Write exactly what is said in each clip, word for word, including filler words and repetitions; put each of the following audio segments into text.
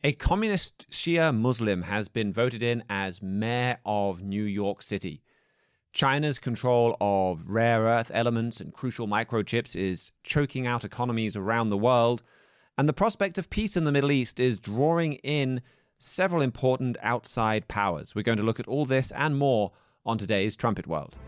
A communist Shia Muslim has been voted in as mayor of New York City. China's control of rare earth elements and crucial microchips is choking out economies around the world, and the prospect of peace in the Middle East is drawing in several important outside powers. We're going to look at all this and more on today's Trumpet World.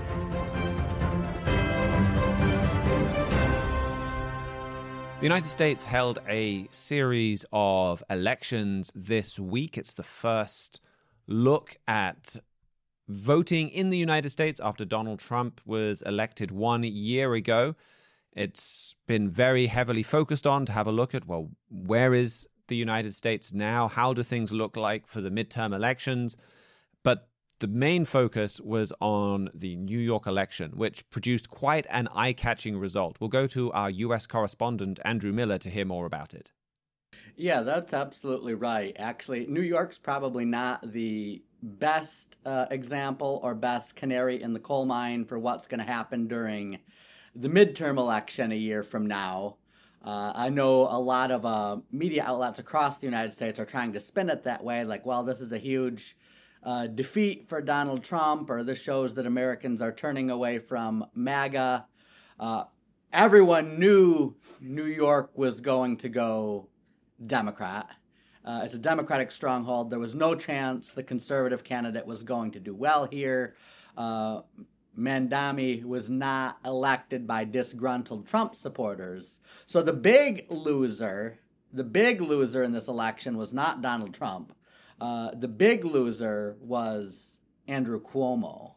The United States held a series of elections this week. It's the first look at voting in the United States after Donald Trump was elected one year ago. It's been very heavily focused on to have a look at, well, where is the United States now? How do things look like for the midterm elections? But the main focus was on the New York election, which produced quite an eye-catching result. We'll go to our U S correspondent, Andrew Miller, to hear more about it. Yeah, that's absolutely right. Actually, New York's probably not the best uh, example or best canary in the coal mine for what's going to happen during the midterm election a year from now. Uh, I know a lot of uh, media outlets across the United States are trying to spin it that way, like, well, this is a huge uh, defeat for Donald Trump, or this shows that Americans are turning away from MAGA. Uh, everyone knew New York was going to go Democrat. Uh, it's a Democratic stronghold. There was no chance the conservative candidate was going to do well here. Uh, Mamdani was not elected by disgruntled Trump supporters. So the big loser, the big loser in this election was not Donald Trump. Uh, the big loser was Andrew Cuomo.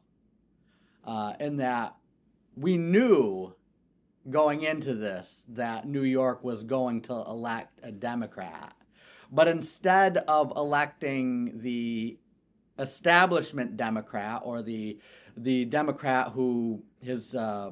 Uh, in that we knew going into this that New York was going to elect a Democrat. But instead of electing the establishment Democrat, or the the Democrat who has uh,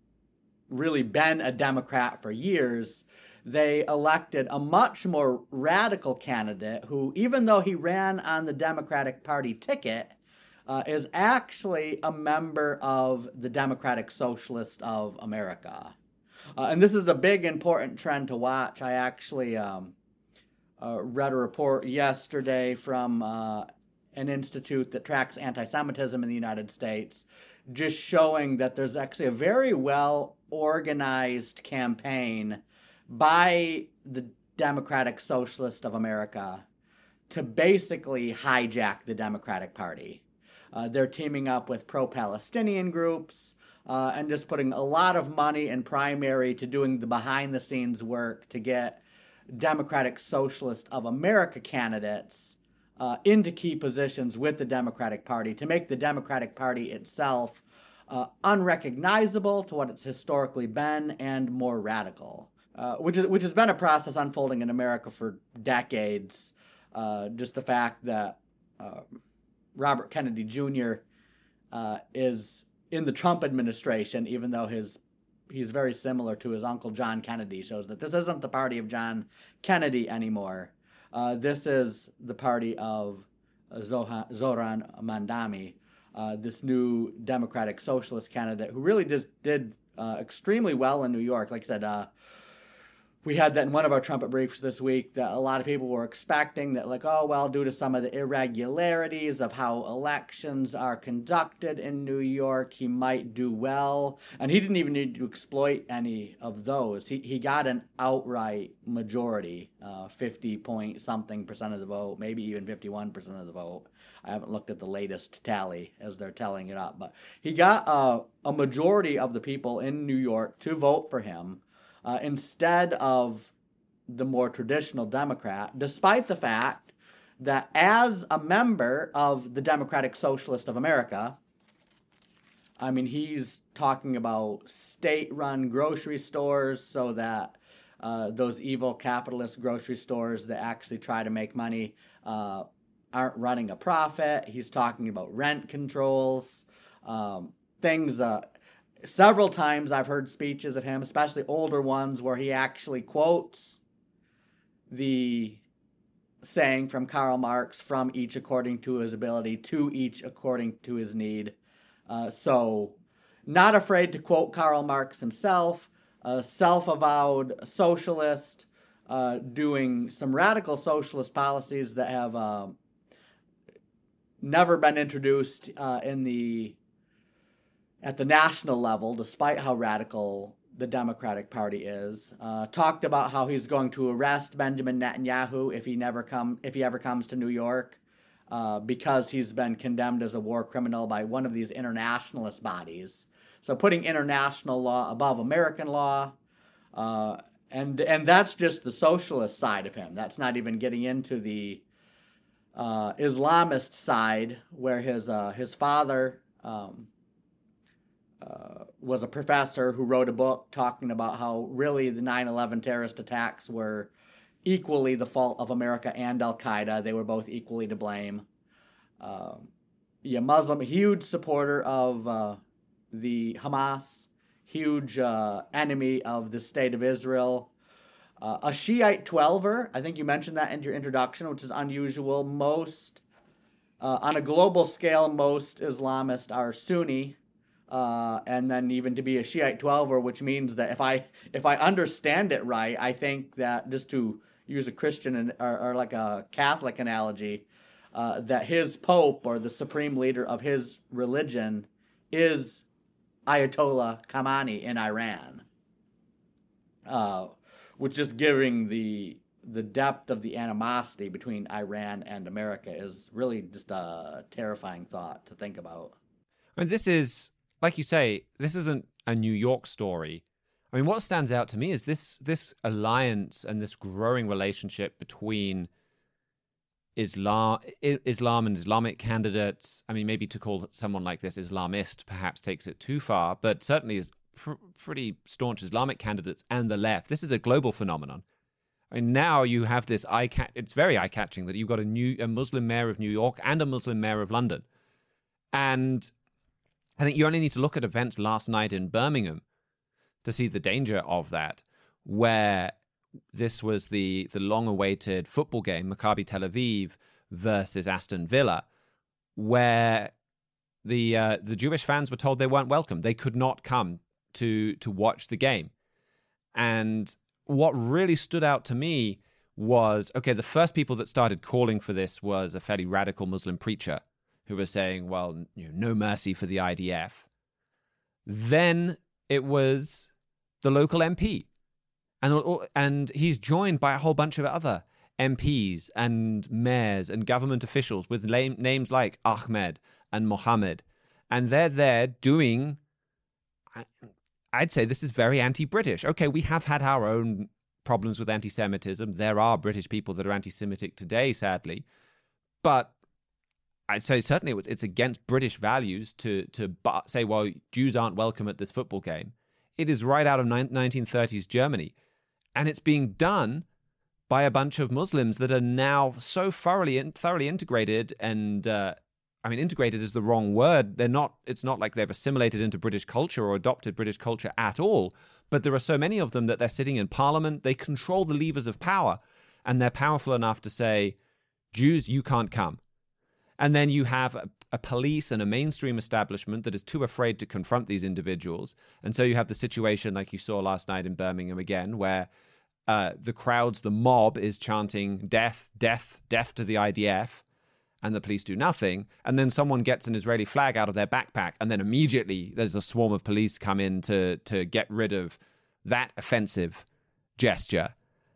really been a Democrat for years, they elected a much more radical candidate who, even though he ran on the Democratic Party ticket, uh, is actually a member of the Democratic Socialist of America. Uh, and this is a big, important trend to watch. I actually um, uh, read a report yesterday from uh, an institute that tracks anti-Semitism in the United States, just showing that there's actually a very well-organized campaign by the Democratic Socialist of America to basically hijack the Democratic Party. Uh, they're teaming up with pro-Palestinian groups uh, and just putting a lot of money and primary to doing the behind-the-scenes work to get Democratic Socialist of America candidates uh, into key positions with the Democratic Party to make the Democratic Party itself uh, unrecognizable to what it's historically been and more radical. Uh, which is which has been a process unfolding in America for decades. Uh, just the fact that uh, Robert Kennedy Junior uh, is in the Trump administration, even though his he's very similar to his uncle John Kennedy, shows that this isn't the party of John Kennedy anymore. Uh, this is the party of uh, Zohan, Zohran Mamdani, uh, this new Democratic Socialist candidate who really just did uh, extremely well in New York. Like I said, uh, we had that in one of our trumpet briefs this week, that a lot of people were expecting that, like, oh, well, due to some of the irregularities of how elections are conducted in New York, he might do well. And he didn't even need to exploit any of those. He he got an outright majority, uh, fifty point something percent of the vote, maybe even fifty-one percent of the vote. I haven't looked at the latest tally as they're telling it up. But he got uh, a majority of the people in New York to vote for him. Uh, instead of the more traditional Democrat, despite the fact that as a member of the Democratic Socialist of America, I mean, he's talking about state-run grocery stores so that uh, those evil capitalist grocery stores that actually try to make money uh, aren't running a profit. He's talking about rent controls, um, things... Uh, Several times I've heard speeches of him, especially older ones, where he actually quotes the saying from Karl Marx, from each according to his ability, to each according to his need. Uh, so not afraid to quote Karl Marx himself, a self-avowed socialist, uh, doing some radical socialist policies that have uh, never been introduced uh, in the at the national level, despite how radical the Democratic Party is. Uh, talked about how he's going to arrest Benjamin Netanyahu if he never come if he ever comes to New York, uh, because he's been condemned as a war criminal by one of these internationalist bodies. So putting international law above American law, uh, and and that's just the socialist side of him. That's not even getting into the uh, Islamist side, where his uh, his father um, uh, was a professor who wrote a book talking about how really the nine eleven terrorist attacks were equally the fault of America and Al Qaeda. They were both equally to blame. Uh, yeah, Muslim, huge supporter of uh, the Hamas, huge uh, enemy of the state of Israel. Uh, a Shiite twelver, I think you mentioned that in your introduction, which is unusual. Most, uh, on a global scale, most Islamists are Sunni, uh, and then even to be a Shiite twelver, which means that if I if I understand it right, I think that, just to use a Christian or, or like a Catholic analogy, uh, that his pope or the supreme leader of his religion is Ayatollah Khamenei in Iran. Uh, which just giving the the depth of the animosity between Iran and America is really just a terrifying thought to think about. I mean, this is, like you say, this isn't a New York story. I mean, what stands out to me is this this alliance and this growing relationship between Islam, Islam and Islamic candidates. I mean, maybe to call someone like this Islamist perhaps takes it too far, but certainly is pr- pretty staunch Islamic candidates and the left. This is a global phenomenon. I mean, now you have this eye cat. It's very eye catching that you've got a new a Muslim mayor of New York and a Muslim mayor of London, and I think you only need to look at events last night in Birmingham to see the danger of that, where this was the the long-awaited football game, Maccabi Tel Aviv versus Aston Villa, where the uh, the Jewish fans were told they weren't welcome. They could not come to to watch the game. And what really stood out to me was, okay, the first people that started calling for this was a fairly radical Muslim preacher who was saying, well, you know, no mercy for the I D F. Then it was the local M P. And and he's joined by a whole bunch of other M Ps and mayors and government officials with name, names like Ahmed and Mohammed. And they're there doing, I'd say this is very anti-British. Okay, we have had our own problems with anti-Semitism. There are British people that are anti-Semitic today, sadly. But I'd say certainly it's against British values to, to say, well, Jews aren't welcome at this football game. It is right out of nineteen thirties Germany. And it's being done by a bunch of Muslims that are now so thoroughly thoroughly integrated, and uh, I mean, integrated is the wrong word. They're not. It's not like they've assimilated into British culture or adopted British culture at all. But there are so many of them that they're sitting in Parliament. They control the levers of power, and they're powerful enough to say, Jews, you can't come. And then you have a, a police and a mainstream establishment that is too afraid to confront these individuals. And so you have the situation like you saw last night in Birmingham again, where uh, the crowds, the mob is chanting death, death, death to the I D F, and the police do nothing. And then someone gets an Israeli flag out of their backpack, and then immediately there's a swarm of police come in to to get rid of that offensive gesture.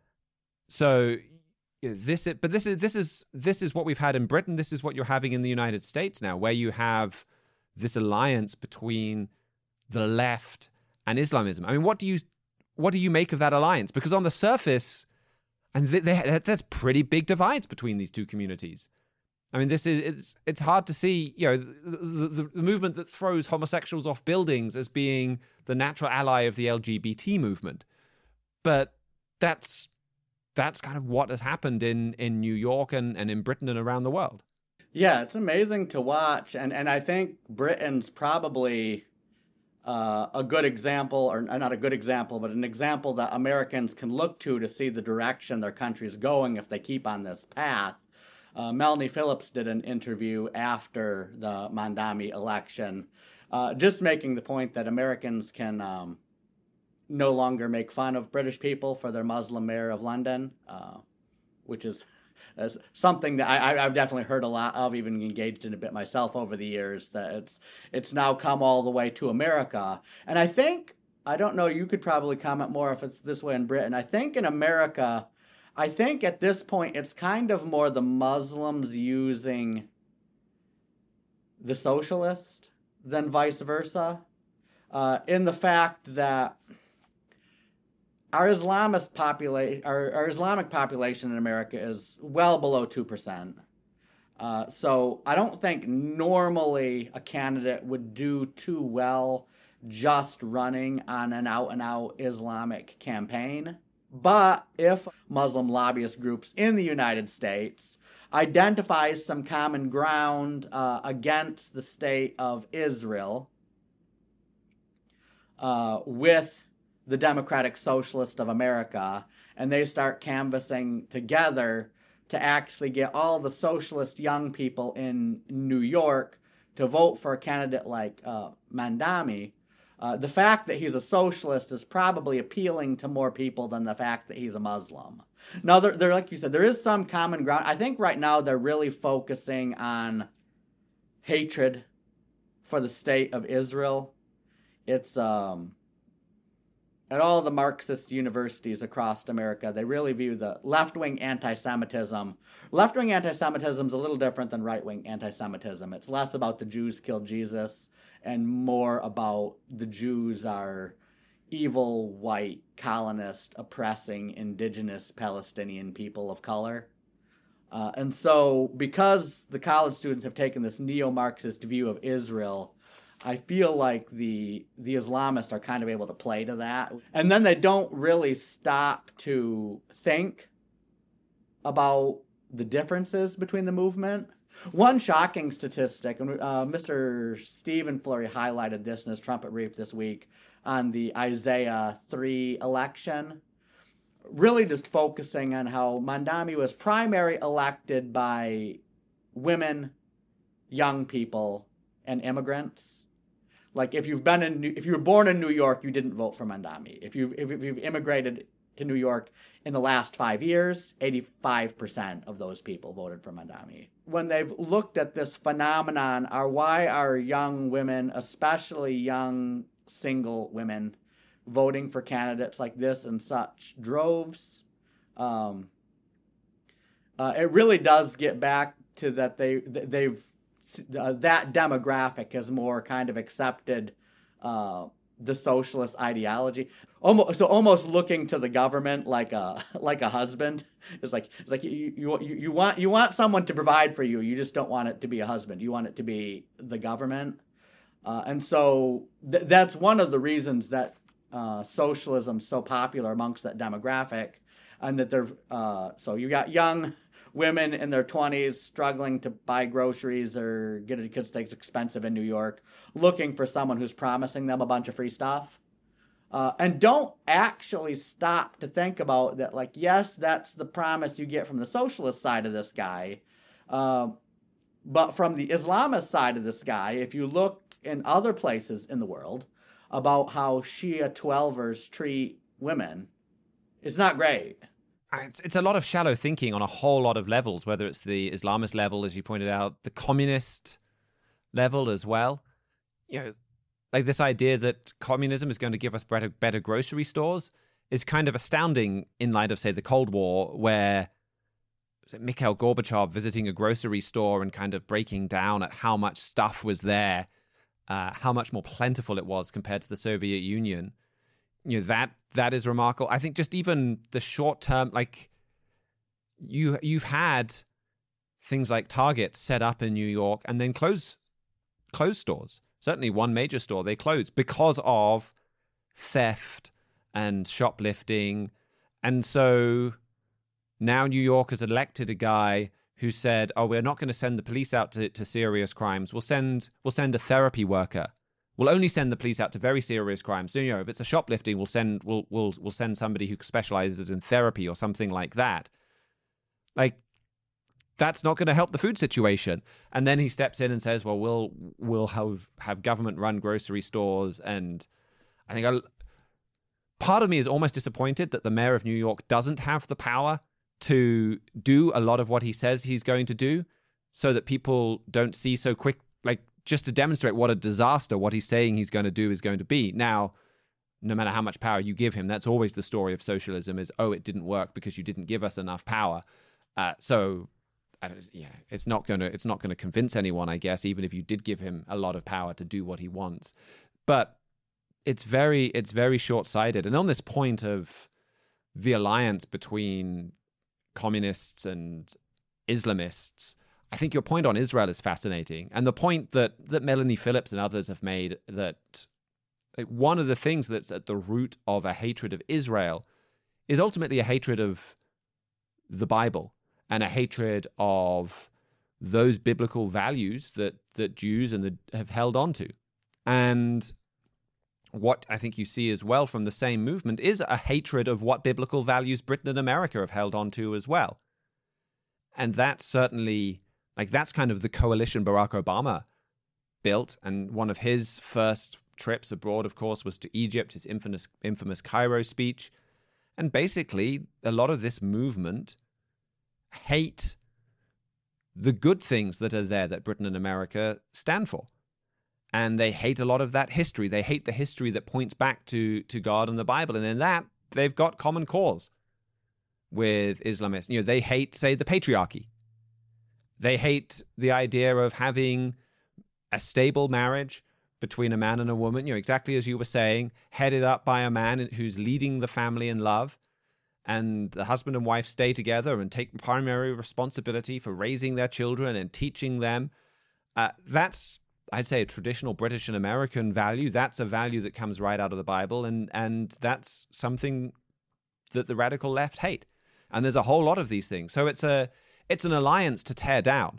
So This, is, but this is this is this is what we've had in Britain. This is what you're having in the United States now, where you have this alliance between the left and Islamism. I mean, what do you what do you make of that alliance? Because on the surface, and they, they, there's pretty big divides between these two communities. I mean, this is it's it's hard to see, you know, the, the, the movement that throws homosexuals off buildings as being the natural ally of the L G B T movement, but that's. That's kind of what has happened in, in New York and, and in Britain and around the world. Yeah, it's amazing to watch. And, and I think Britain's probably uh, a good example, or not a good example, but an example that Americans can look to to see the direction their country's going if they keep on this path. Uh, Melanie Phillips did an interview after the Mandami election, uh, just making the point that Americans can... Um, no longer make fun of British people for their Muslim mayor of London, uh, which is as something that I, I've definitely heard a lot of, even engaged in a bit myself over the years, that it's it's now come all the way to America. And I think, I don't know, you could probably comment more if it's this way in Britain. I think in America, I think at this point, it's kind of more the Muslims using the socialist than vice versa, uh, in the fact that our Islamist population, our, our Islamic population in America is well below two percent. Uh, so I don't think normally a candidate would do too well just running on an out-and-out Islamic campaign. But if Muslim lobbyist groups in the United States identifies some common ground uh, against the state of Israel uh, with the Democratic Socialist of America, and they start canvassing together to actually get all the socialist young people in New York to vote for a candidate like uh, Mamdani, uh, the fact that he's a socialist is probably appealing to more people than the fact that he's a Muslim. Now, they're, they're like you said, there is some common ground. I think right now they're really focusing on hatred for the state of Israel. It's um. At all the Marxist universities across America, they really view the left-wing anti-Semitism. Left-wing anti-Semitism is a little different than right-wing anti-Semitism. It's less about the Jews killed Jesus and more about the Jews are evil, white, colonist, oppressing indigenous Palestinian people of color. Uh, and so because the college students have taken this neo-Marxist view of Israel, I feel like the the Islamists are kind of able to play to that. And then they don't really stop to think about the differences between the movement. One shocking statistic, and uh, Mister Stephen Flurry highlighted this in his trumpet brief this week on the Isaiah three election, really just focusing on how Mamdani was primary elected by women, young people, and immigrants. Like if you've been in, New, if you were born in New York, you didn't vote for Mamdani. If you if you've immigrated to New York in the last five years, eighty-five percent of those people voted for Mamdani. When they've looked at this phenomenon, are why are young women, especially young single women, voting for candidates like this in such droves? Um, uh, it really does get back to that they they've. Uh, that demographic has more kind of accepted uh, the socialist ideology. Almost, so almost looking to the government like a like a husband. It's like it's like you, you you want you want someone to provide for you. You just don't want it to be a husband. You want it to be the government. Uh, and so th- that's one of the reasons that uh, socialism's so popular amongst that demographic, and that they're uh, so you got young women in their twenties struggling to buy groceries or get a kid steaks expensive in New York, looking for someone who's promising them a bunch of free stuff. Uh, and don't actually stop to think about that, like, yes, that's the promise you get from the socialist side of this guy. Uh, but from the Islamist side of this guy, if you look in other places in the world about how Shia twelvers treat women, it's not great. It's, it's a lot of shallow thinking on a whole lot of levels, whether it's the Islamist level, as you pointed out, the communist level as well. You know, like this idea that communism is going to give us better, better grocery stores is kind of astounding in light of, say, the Cold War, where Mikhail Gorbachev visiting a grocery store and kind of breaking down at how much stuff was there, uh, how much more plentiful it was compared to the Soviet Union. You know, that that is remarkable. I think just even the short term, like you you've had things like Target set up in New York and then close close stores. Certainly one major store they closed because of theft and shoplifting. And so now New York has elected a guy who said, oh, we're not going to send the police out to, to serious crimes. We'll send we'll send a therapy worker. We'll only send the police out to very serious crimes. So, you know, if it's a shoplifting, we'll send we'll we'll we'll send somebody who specializes in therapy or something like that. Like, that's not going to help the food situation. And then he steps in and says, well, we'll we'll have have government run grocery stores. And I think I'll, part of me is almost disappointed that the mayor of New York doesn't have the power to do a lot of what he says he's going to do, so that people don't see so quick, like just to demonstrate what a disaster what he's saying he's going to do is going to be. Now, no matter how much power you give him, that's always the story of socialism is, oh, it didn't work because you didn't give us enough power. Uh, so, I don't, yeah, it's not going to it's not going to convince anyone, I guess, even if you did give him a lot of power to do what he wants. But it's very it's very short-sighted. And on this point of the alliance between communists and Islamists, I think your point on Israel is fascinating. And the point that, that Melanie Phillips and others have made, that like, one of the things that's at the root of a hatred of Israel is ultimately a hatred of the Bible and a hatred of those biblical values that, that Jews and the, have held on to. And what I think you see as well from the same movement is a hatred of what biblical values Britain and America have held on to as well. And that's certainly, like, that's kind of the coalition Barack Obama built. And one of his first trips abroad, of course, was to Egypt, his infamous, infamous Cairo speech. And basically, a lot of this movement hate the good things that are there that Britain and America stand for. And they hate a lot of that history. They hate the history that points back to, to God and the Bible. And in that, they've got common cause with Islamists. You know, they hate, say, the patriarchy. They hate the idea of having a stable marriage between a man and a woman, you know, exactly as you were saying, headed up by a man who's leading the family in love. And the husband and wife stay together and take primary responsibility for raising their children and teaching them. Uh, that's, I'd say, a traditional British and American value. That's a value that comes right out of the Bible, and and that's something that the radical left hate. And there's a whole lot of these things. So it's a it's an alliance to tear down.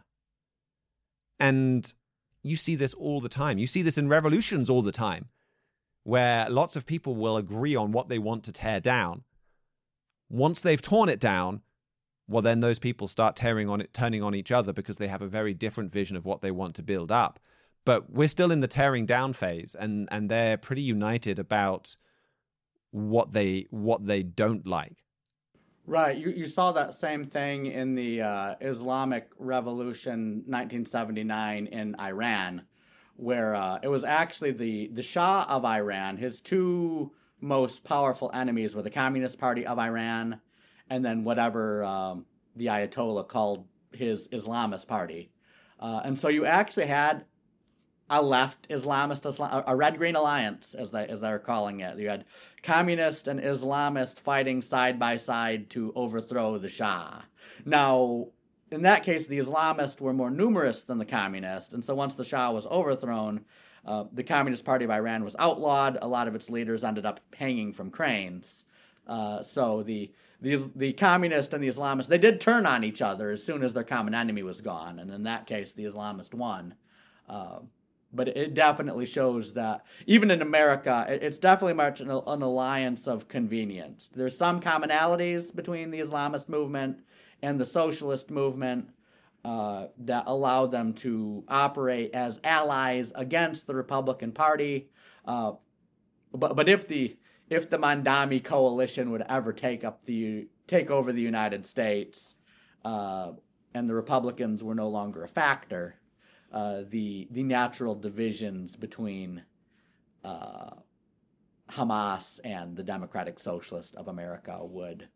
And you see this all the time. You see this in revolutions all the time, where lots of people will agree on what they want to tear down. Once they've torn it down, well, then those people start tearing on it, turning on each other because they have a very different vision of what they want to build up. But we're still in the tearing down phase, and, and they're pretty united about what they what they don't like. Right. You you saw that same thing in the uh, Islamic Revolution nineteen seventy-nine in Iran, where uh, it was actually the, the Shah of Iran. His two most powerful enemies were the Communist Party of Iran and then whatever um, the Ayatollah called his Islamist party. Uh, and so you actually had a left Islamist, Islam, a red-green alliance, as they as they're calling it. You had communist and Islamist fighting side by side to overthrow the Shah. Now, in that case, the Islamists were more numerous than the communists, and so once the Shah was overthrown, uh, the Communist Party of Iran was outlawed. A lot of its leaders ended up hanging from cranes. Uh, so the the the communist and the Islamists, they did turn on each other as soon as their common enemy was gone, and in that case, the Islamist won. Uh, But it definitely shows that even in America, it's definitely much an, an alliance of convenience. There's some commonalities between the Islamist movement and the socialist movement uh, that allow them to operate as allies against the Republican Party. Uh, but but if the if the Mandami coalition would ever take up the take over the United States, uh, and the Republicans were no longer a factor, Uh, the the natural divisions between uh, Hamas and the Democratic Socialist of America would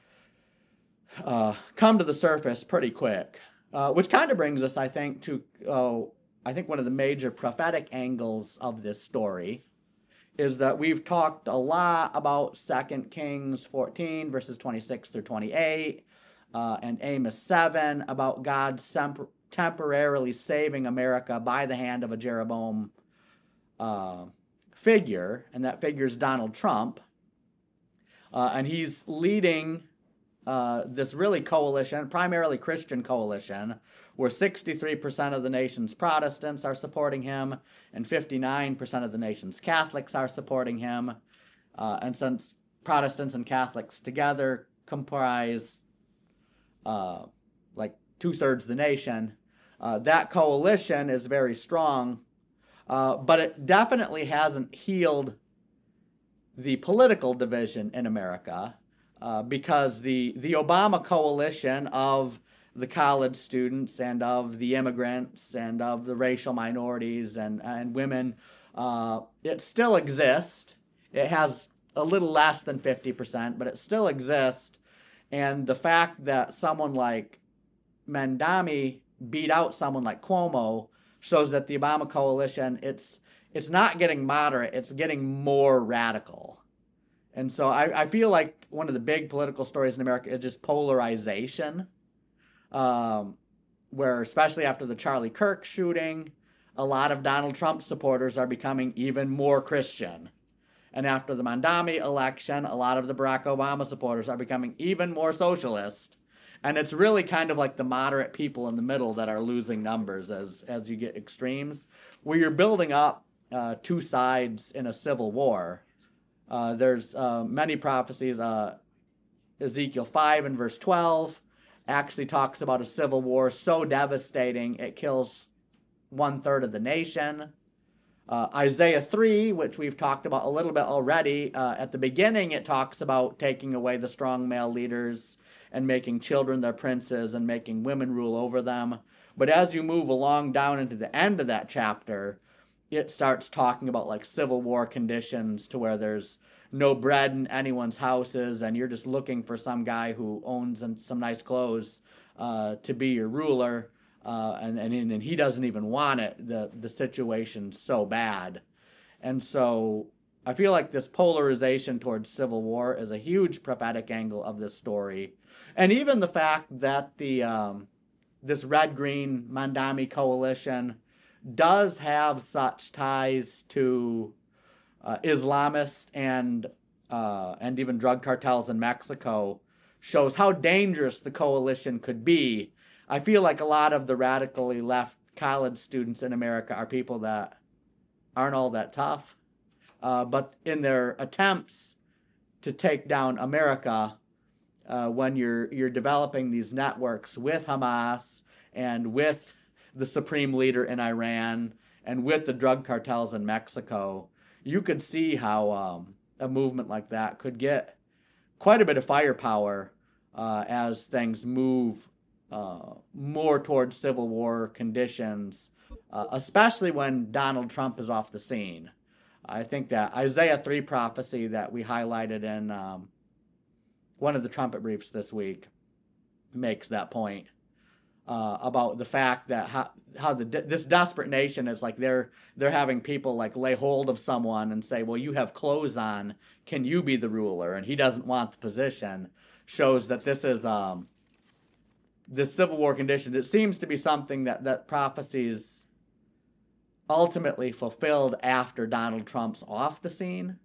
uh, come to the surface pretty quick, uh, which kind of brings us, I think, to uh, I think one of the major prophetic angles of this story is that we've talked a lot about Second Kings fourteen verses twenty-six through twenty-eight uh, and Amos seven about God's semp- temporarily saving America by the hand of a Jeroboam uh, figure, and that figure is Donald Trump. Uh, and he's leading uh, this really coalition, primarily Christian coalition, where sixty-three percent of the nation's Protestants are supporting him, and fifty-nine percent of the nation's Catholics are supporting him. Uh, and since Protestants and Catholics together comprise uh, like two-thirds of the nation, Uh, that coalition is very strong, uh, but it definitely hasn't healed the political division in America, uh, because the the Obama coalition of the college students and of the immigrants and of the racial minorities and and women, uh, it still exists. It has a little less than fifty percent, but it still exists. And the fact that someone like Mamdani beat out someone like Cuomo shows that the Obama coalition, it's it's not getting moderate, it's getting more radical. And so I, I feel like one of the big political stories in America is just polarization, um, where especially after the Charlie Kirk shooting, a lot of Donald Trump supporters are becoming even more Christian. And after the Mamdani election, a lot of the Barack Obama supporters are becoming even more socialist. And it's really kind of like the moderate people in the middle that are losing numbers as, as you get extremes, where you're building up uh, two sides in a civil war. Uh, there's uh, many prophecies. Uh, Ezekiel five and verse twelve actually talks about a civil war so devastating it kills one third of the nation. Uh, Isaiah three, which we've talked about a little bit already, uh, at the beginning it talks about taking away the strong male leaders and making children their princes and making women rule over them. But as you move along down into the end of that chapter, it starts talking about like civil war conditions to where there's no bread in anyone's houses and you're just looking for some guy who owns some nice clothes uh, to be your ruler. Uh, and, and and he doesn't even want it. The the situation's so bad. And so I feel like this polarization towards civil war is a huge prophetic angle of this story. And even the fact that the um, this red-green Mamdani coalition does have such ties to uh, Islamists and uh, and even drug cartels in Mexico shows how dangerous the coalition could be. I feel like a lot of the radically left college students in America are people that aren't all that tough, uh, but in their attempts to take down America, uh, when you're you're developing these networks with Hamas and with the supreme leader in Iran and with the drug cartels in Mexico, you could see how um, a movement like that could get quite a bit of firepower uh, as things move uh, more towards civil war conditions, uh, especially when Donald Trump is off the scene. I think that Isaiah three prophecy that we highlighted in um, one of the trumpet briefs this week makes that point. Uh, about the fact that how, how the this desperate nation is like they're they're having people like lay hold of someone and say, well, you have clothes on, can you be the ruler? And he doesn't want the position. Shows that this is um this civil war conditions. It seems to be something that that prophecies ultimately fulfilled after Donald Trump's off the scene,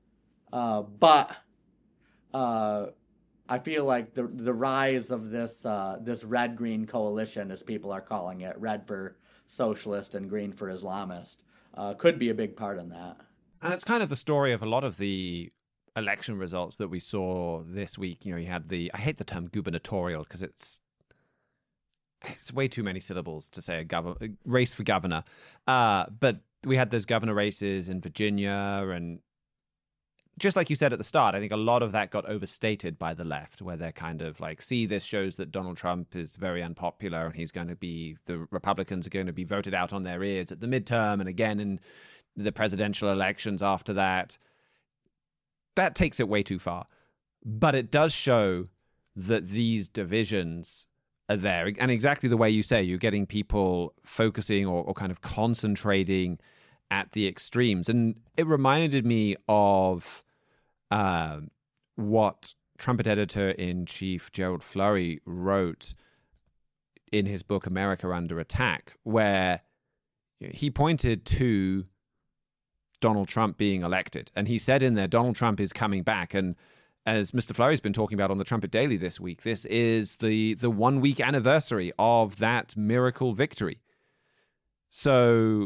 uh, but. Uh, I feel like the the rise of this uh, this red-green coalition, as people are calling it, red for socialist and green for Islamist, uh, could be a big part in that. And it's kind of the story of a lot of the election results that we saw this week. You know, you had the, I hate the term gubernatorial because it's it's way too many syllables to say a, gov- a race for governor. Uh, but we had those governor races in Virginia, and just like you said at the start, I think a lot of that got overstated by the left, where they're kind of like, see, this shows that Donald Trump is very unpopular and he's going to be, the Republicans are going to be voted out on their ears at the midterm and again in the presidential elections after that. That takes it way too far. But it does show that these divisions are there. And exactly the way you say, you're getting people focusing or, or kind of concentrating at the extremes. And it reminded me of uh, what trumpet editor-in-chief Gerald Flurry wrote in his book America Under Attack, where he pointed to Donald Trump being elected. And he said in there, Donald Trump is coming back. And as Mister Flurry's been talking about on the Trumpet Daily this week, this is the the one-week anniversary of that miracle victory. So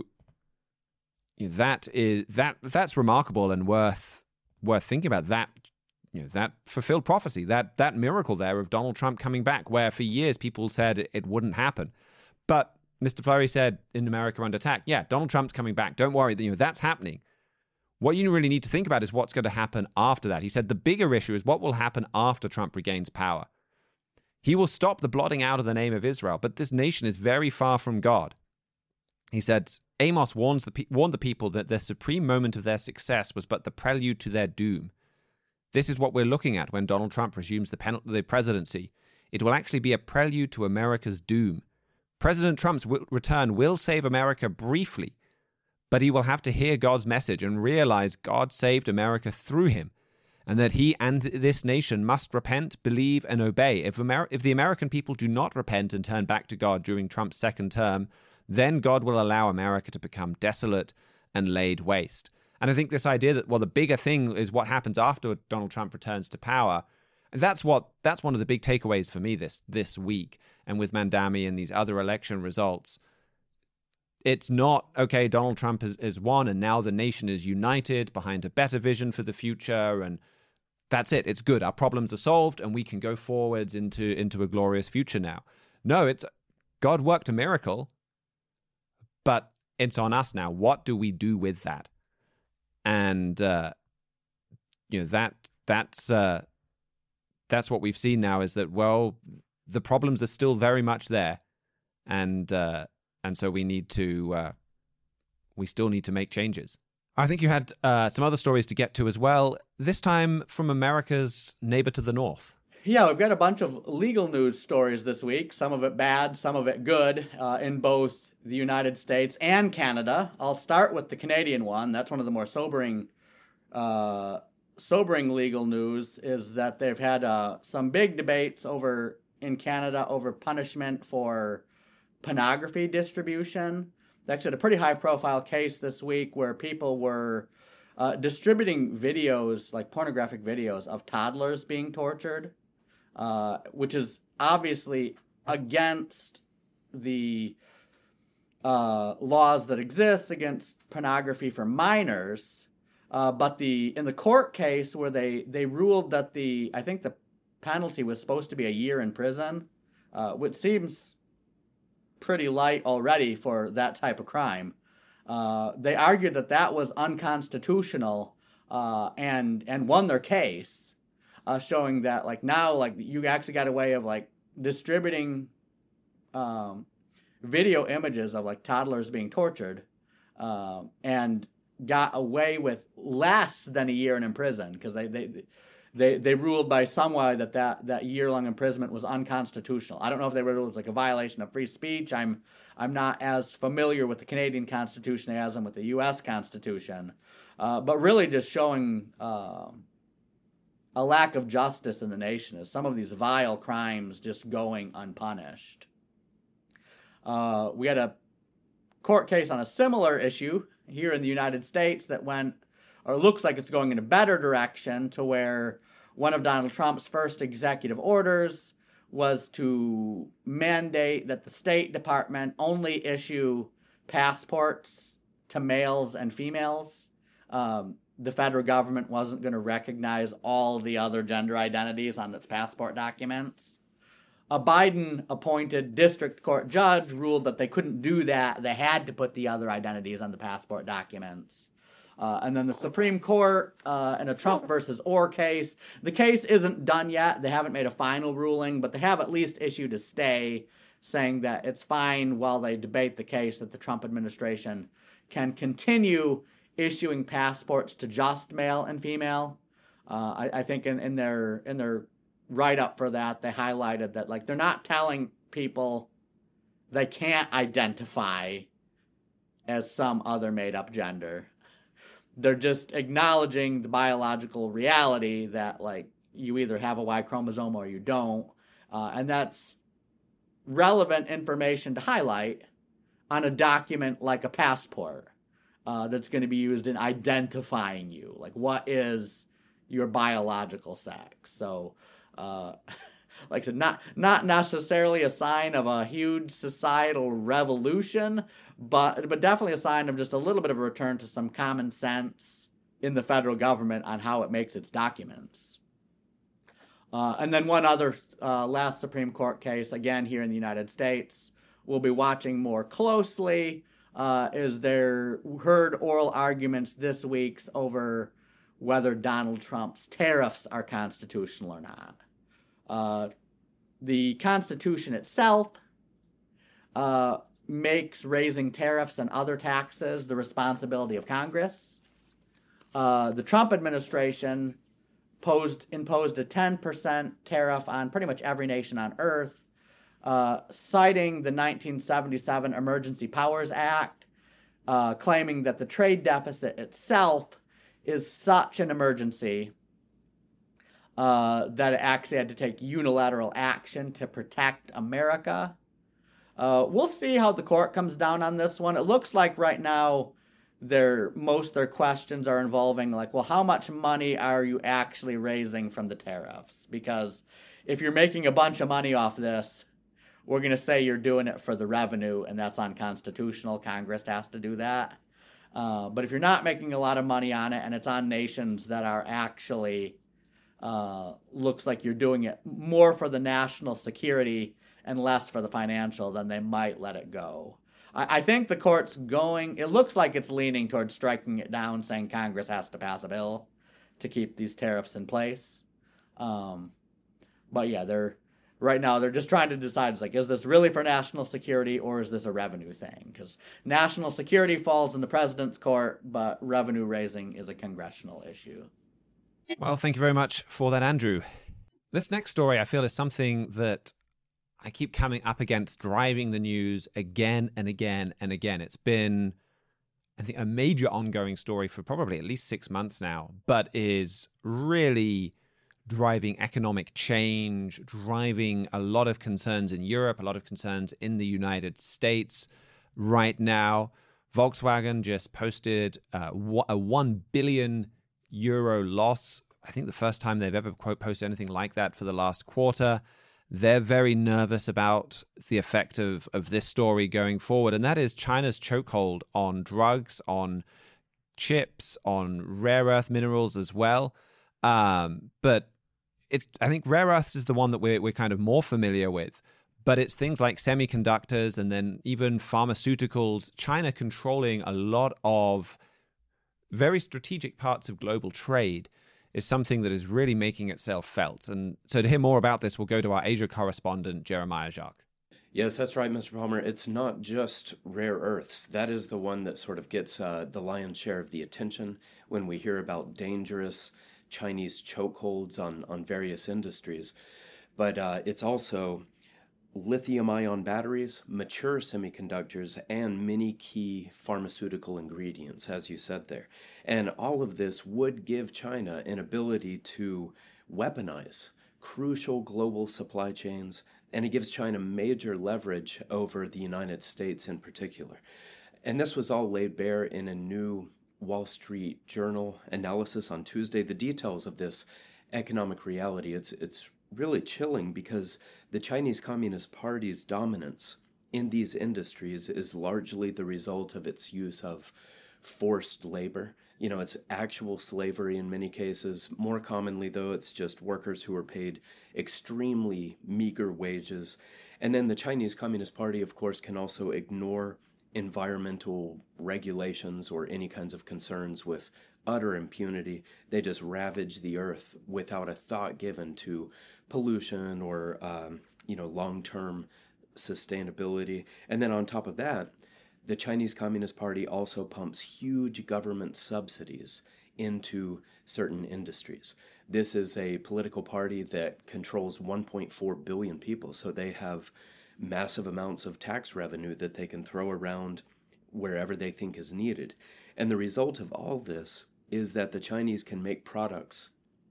that is that that's remarkable and worth worth thinking about. That, you know, that fulfilled prophecy, that that miracle there of Donald Trump coming back, where for years people said it, it wouldn't happen. But Mister Flurry said in America Under Attack, yeah, Donald Trump's coming back. Don't worry, you know, that's happening. What you really need to think about is what's going to happen after that. He said the bigger issue is what will happen after Trump regains power. He will stop the blotting out of the name of Israel, but this nation is very far from God. He said, Amos warns the pe- warned the people that the supreme moment of their success was but the prelude to their doom. This is what we're looking at when Donald Trump resumes the, pen- the presidency. It will actually be a prelude to America's doom. President Trump's w- return will save America briefly, but he will have to hear God's message and realize God saved America through him, and that he and this nation must repent, believe, and obey. If, Amer- if the American people do not repent and turn back to God during Trump's second term, then God will allow America to become desolate and laid waste. And I think this idea that, well, the bigger thing is what happens after Donald Trump returns to power. That's what that's one of the big takeaways for me this this week. And with Mandami and these other election results, it's not, okay, Donald Trump has, has won and now the nation is united behind a better vision for the future. And that's it. It's good. Our problems are solved and we can go forwards into, into a glorious future now. No, it's God worked a miracle, but it's on us now. What do we do with that? And, uh, you know, that that's uh, that's what we've seen now is that, well, the problems are still very much there. And uh, and so we need to, uh, we still need to make changes. I think you had uh, some other stories to get to as well, this time from America's neighbor to the north. Yeah, we've got a bunch of legal news stories this week, some of it bad, some of it good, uh, in both the United States and Canada. I'll start with the Canadian one. That's one of the more sobering uh, sobering legal news, is that they've had uh, some big debates over in Canada over punishment for pornography distribution. They actually had a pretty high-profile case this week where people were uh, distributing videos, like pornographic videos, of toddlers being tortured, uh, which is obviously against the Uh, laws that exist against pornography for minors, uh, but the in the court case where they they ruled that the I think the penalty was supposed to be a year in prison, uh, which seems pretty light already for that type of crime. Uh, they argued that that was unconstitutional, uh, and and won their case, uh, showing that like now like you actually got a way of like distributing Um, video images of like toddlers being tortured, um, and got away with less than a year in prison because they, they they they ruled by some way that that, that year-long imprisonment was unconstitutional. I don't know if they ruled it was like a violation of free speech. I'm I'm not as familiar with the Canadian Constitution as I am with the U S Constitution, uh, but really just showing uh, a lack of justice in the nation as some of these vile crimes just going unpunished. Uh, we had a court case on a similar issue here in the United States that went, or looks like it's going in a better direction, to where one of Donald Trump's first executive orders was to mandate that the State Department only issue passports to males and females. Um, the federal government wasn't going to recognize all the other gender identities on its passport documents. A Biden-appointed district court judge ruled that they couldn't do that. They had to put the other identities on the passport documents. Uh, and then the Supreme Court, uh, in a Trump versus Orr case, the case isn't done yet. They haven't made a final ruling, but they have at least issued a stay saying that it's fine while they debate the case that the Trump administration can continue issuing passports to just male and female. Uh, I, I think in, in their in their write-up for that, they highlighted that like they're not telling people they can't identify as some other made-up gender. They're just acknowledging the biological reality that like you either have a Y chromosome or you don't, uh, and that's relevant information to highlight on a document like a passport uh, that's going to be used in identifying you. Like, what is your biological sex? So, uh, like I said, not not necessarily a sign of a huge societal revolution, but but definitely a sign of just a little bit of a return to some common sense in the federal government on how it makes its documents. Uh, and then one other uh, last Supreme Court case, again here in the United States, we'll be watching more closely, uh, is there heard oral arguments this week over whether Donald Trump's tariffs are constitutional or not. Uh, the Constitution itself uh, makes raising tariffs and other taxes the responsibility of Congress. Uh, the Trump administration posed, imposed a ten percent tariff on pretty much every nation on earth, uh, citing the nineteen seventy-seven Emergency Powers Act, uh, claiming that the trade deficit itself is such an emergency uh, that it actually had to take unilateral action to protect America. Uh, we'll see how the court comes down on this one. It looks like right now their most of their questions are involving like, well, how much money are you actually raising from the tariffs? Because if you're making a bunch of money off this, we're going to say you're doing it for the revenue, and that's unconstitutional. Congress has to do that. Uh, but if you're not making a lot of money on it and it's on nations that are actually uh, looks like you're doing it more for the national security and less for the financial, then they might let it go. I, I think the court's going, it looks like it's leaning towards striking it down, saying Congress has to pass a bill to keep these tariffs in place. Um, but yeah, they're right now they're just trying to decide, it's like, is this really for national security or is this a revenue thing? Because national security falls in the president's court, but revenue raising is a congressional issue. Well, thank you very much for that, Andrew. This next story, I feel, is something that I keep coming up against, driving the news again and again and again. It's been, I think, a major ongoing story for probably at least six months now, but is really driving economic change, driving a lot of concerns in Europe, a lot of concerns in the United States right now. Volkswagen just posted uh, a one billion euro loss. I think the first time they've ever quote posted anything like that for the last quarter. They're very nervous about the effect of, of this story going forward, and that is China's chokehold on drugs, on chips, on rare earth minerals as well. Um, but it's, I think rare earths is the one that we're, we're kind of more familiar with, but it's things like semiconductors and then even pharmaceuticals. China controlling a lot of very strategic parts of global trade is something that is really making itself felt. And so to hear more about this, we'll go to our Asia correspondent, Jeremiah Jacques. Yes, that's right, Mister Palmer. It's not just rare earths. That is the one that sort of gets uh, the lion's share of the attention when we hear about dangerous Chinese chokeholds on, on various industries. But uh, it's also lithium-ion batteries, mature semiconductors, and many key pharmaceutical ingredients, as you said there. And all of this would give China an ability to weaponize crucial global supply chains, and it gives China major leverage over the United States in particular. And this was all laid bare in a new Wall Street Journal analysis on Tuesday. The details of this economic reality, it's it's really chilling because the Chinese Communist Party's dominance in these industries is largely the result of its use of forced labor. You know, it's actual slavery in many cases. More commonly, though, it's just workers who are paid extremely meager wages. And then the Chinese Communist Party, of course, can also ignore environmental regulations or any kinds of concerns with utter impunity. They just ravage the earth without a thought given to pollution or, um, you know, long-term sustainability. And then on top of that, the Chinese Communist Party also pumps huge government subsidies into certain industries. This is a political party that controls one point four billion people, so they have massive amounts of tax revenue that they can throw around wherever they think is needed. And the result of all this is that the Chinese can make products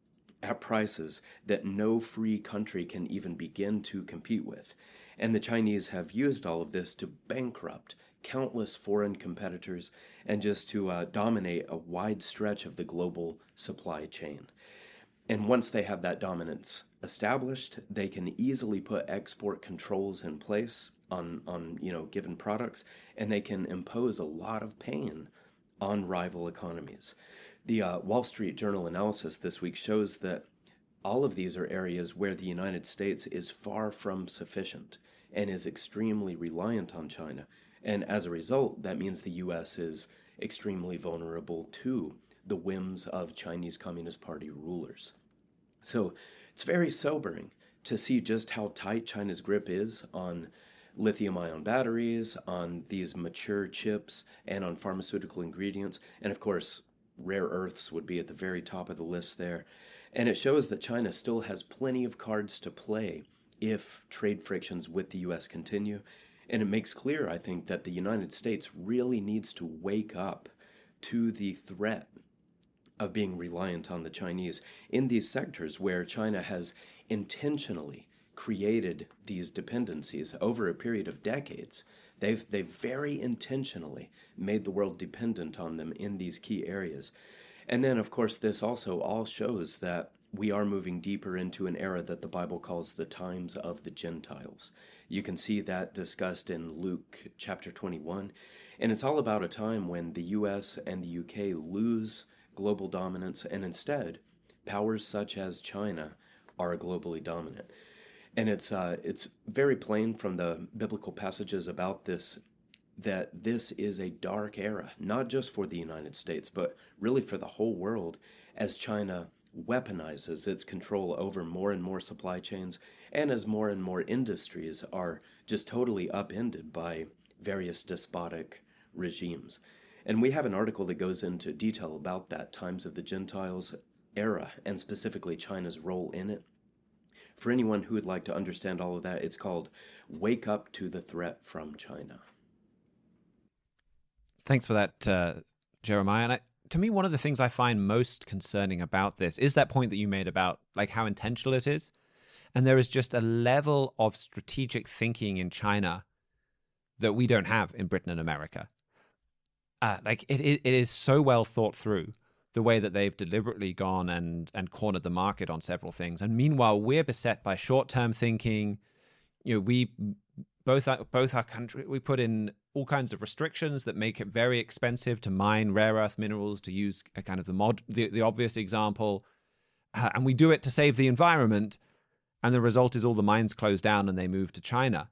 at prices that no free country can even begin to compete with. And the Chinese have used all of this to bankrupt countless foreign competitors and just to uh, dominate a wide stretch of the global supply chain. And once they have that dominance established, they can easily put export controls in place on, on you know, given products, and they can impose a lot of pain on rival economies. The uh, Wall Street Journal analysis this week shows that all of these are areas where the United States is far from sufficient and is extremely reliant on China. And as a result, that means the U S is extremely vulnerable to the whims of Chinese Communist Party rulers. So it's very sobering to see just how tight China's grip is on lithium-ion batteries, on these mature chips, and on pharmaceutical ingredients. And of course, rare earths would be at the very top of the list there. And it shows that China still has plenty of cards to play if trade frictions with the U S continue. And it makes clear, I think, that the United States really needs to wake up to the threat of being reliant on the Chinese in these sectors where China has intentionally created these dependencies over a period of decades. They've, they've very intentionally made the world dependent on them in these key areas. And then, of course, this also all shows that we are moving deeper into an era that the Bible calls the times of the Gentiles. You can see that discussed in Luke chapter twenty-one. And it's all about a time when the U S and the U K lose global dominance, and instead, powers such as China are globally dominant. And it's uh, it's very plain from the biblical passages about this that this is a dark era, not just for the United States, but really for the whole world, as China weaponizes its control over more and more supply chains, and as more and more industries are just totally upended by various despotic regimes. And we have an article that goes into detail about that Times of the Gentiles era, and specifically China's role in it. For anyone who would like to understand all of that, it's called Wake Up to the Threat from China. Thanks for that, uh, Jeremiah. And I, to me, one of the things I find most concerning about this is that point that you made about like how intentional it is. And there is just a level of strategic thinking in China that we don't have in Britain and America. Uh, like it, it, it is so well thought through, the way that they've deliberately gone and and cornered the market on several things. And meanwhile, we're beset by short-term thinking. You know, we both our, both our country, we put in all kinds of restrictions that make it very expensive to mine rare earth minerals, to use a kind of the mod, the, the obvious example. Uh, and we do it to save the environment. And the result is all the mines close down and they move to China.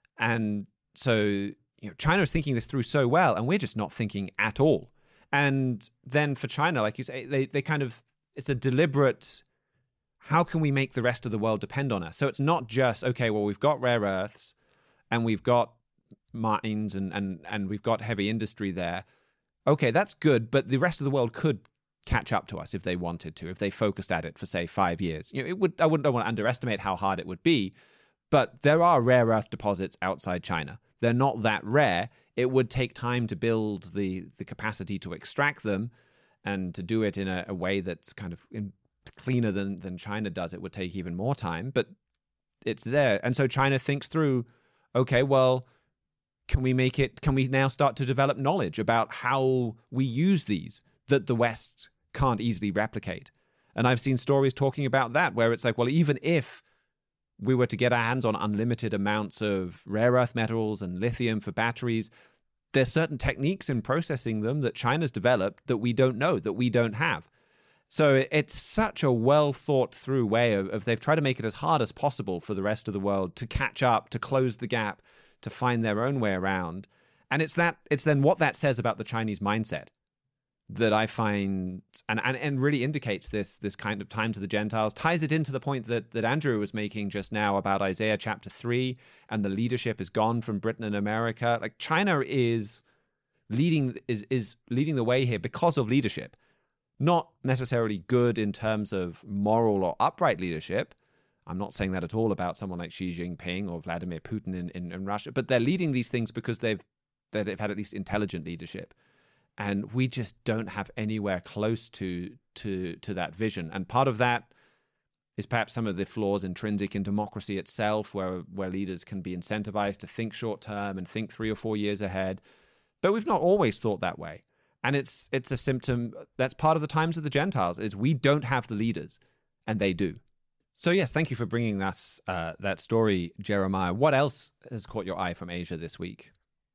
And so, you know, China is thinking this through so well, and we're just not thinking at all. And then for China, like you say, they, they kind of, it's a deliberate, how can we make the rest of the world depend on us? So it's not just, okay, well, we've got rare earths and we've got mines and, and, and we've got heavy industry there. Okay, that's good, but the rest of the world could catch up to us if they wanted to, if they focused at it for, say, five years. You know, it would, I wouldn't want to underestimate how hard it would be, but there are rare earth deposits outside China. They're not that rare. It would take time to build the the capacity to extract them, and to do it in a, a way that's kind of in, cleaner than, than China does. It would take even more time, but it's there. And so China thinks through, okay, well, can we make it, can we now start to develop knowledge about how we use these that the West can't easily replicate? And I've seen stories talking about that, where it's like, well, even if we were to get our hands on unlimited amounts of rare earth metals and lithium for batteries, there's certain techniques in processing them that China's developed that we don't know, that we don't have. So it's such a well thought through way of, of they've tried to make it as hard as possible for the rest of the world to catch up, to close the gap, to find their own way around. And it's that, it's then what that says about the Chinese mindset that I find, and, and, and really indicates this this kind of time to the Gentiles, ties it into the point that, that Andrew was making just now about Isaiah chapter three, and the leadership is gone from Britain and America. Like China is leading is is leading the way here because of leadership, not necessarily good in terms of moral or upright leadership. I'm not saying that at all about someone like Xi Jinping or Vladimir Putin in, in, in Russia, but they're leading these things because they've that they've had at least intelligent leadership. And we just don't have anywhere close to to to that vision. And part of that is perhaps some of the flaws intrinsic in democracy itself, where where leaders can be incentivized to think short term and think three or four years ahead. But we've not always thought that way. And it's it's a symptom that's part of the times of the Gentiles, is we don't have the leaders, and they do. So yes, thank you for bringing us uh, that story, Jeremiah. What else has caught your eye from Asia this week?